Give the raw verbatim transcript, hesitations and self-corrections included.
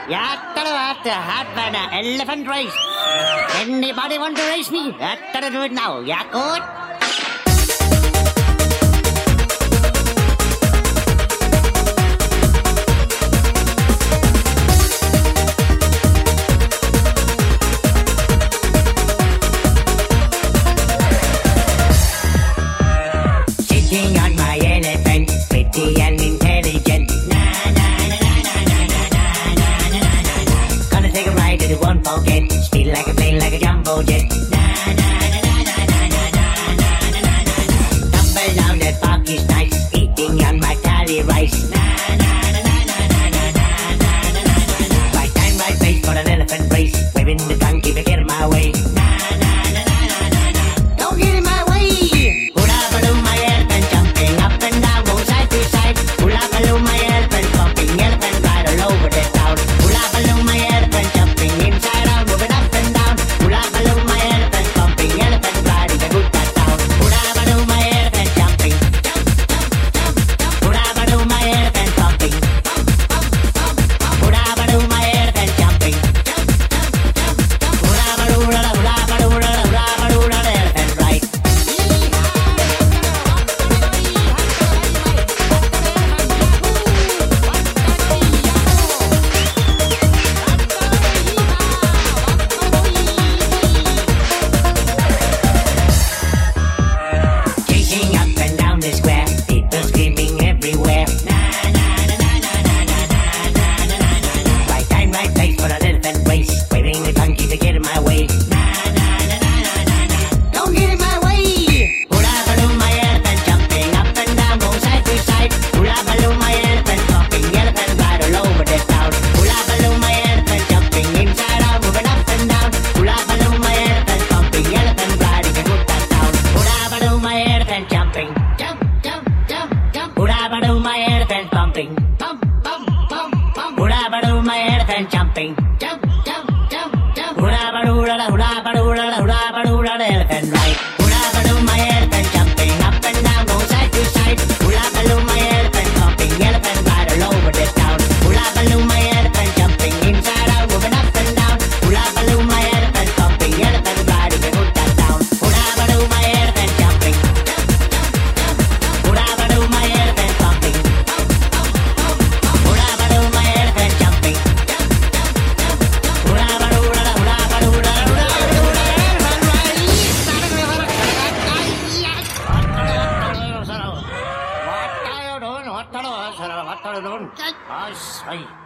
Yatta what hot banana elephant race. Anybody want to race me? Yatta do it now. Yakut. Sitting on my elephant, pretty and intelligent. Na na na na na na na na na na na na. Gonna take a ride that it won't forget. Speed like a plane, like a jumbo jet. Na na na na na na na na na na na na. Tumble down that park is nice, eating on my tally rice. Na na na na na na na na na na na na. Right time, right place for an elephant race. Waving the tongue, keep it in my way. Na na na na na na na. Don't get in my way. Hula baloo, my elephant jumping up and down, go side to side. Hula baloo, my elephant pumping, elephant ride all over the town. Hula baloo, my elephant jumping inside out, moving up and down. Hula baloo, my elephant pumping, elephant riding a good town. Hula baloo, my elephant jumping, jump, jump, jump, jump. Hula baloo, my elephant pumping, pump, pump, pump, pump. Hula baloo, my elephant jumping, jump, jump, jump, jump. Hula baloo, hula hula baloo, hula hula baloo, hula elephant ride. Chasing up and down the square, people screaming everywhere. Na na na na na na na na na na na na. Right time, right place for an elephant race. Waving the donkey to get in my way. Na na na na na na na. Don't get in my way. Hula baloo, my elephant jumping up and down, go side to side. Hula baloo, my elephant pumping, elephant ride all over the town. Hula baloo, my elephant jumping inside out, moving up and down. Hula baloo, my elephant pumping, elephant riding a good town. Hula baloo, my elephant jumping, jump, jump, jump, jump. Hula baloo, my elephant pumping, pump, pump, pump, pump. Hula baloo, my elephant jumping, jump, jump, jump, jump. Hula baloo, hula hula baloo, hula hula baloo, hula elephant ride. Hula baloo, my elephant jumping up and down, go side to side. Hula baloo, my elephant pumping, elephant ride all over the town. Hula baloo, my elephant jumping inside out, moving up and down. Hula baloo, my elephant pumping, elephant riding a good town. Hula baloo, my elephant jumping, jump, jump, jump, jump. Hula baloo, my elephant pumping, pump, pump, pump, pump. Hula baloo, my elephant jumping, jump, jump, jump, jump. Hula baloo, hula hula baloo, hula hula baloo, hula elephant ride. What are you doing? What are you doing? What are you doing? I say.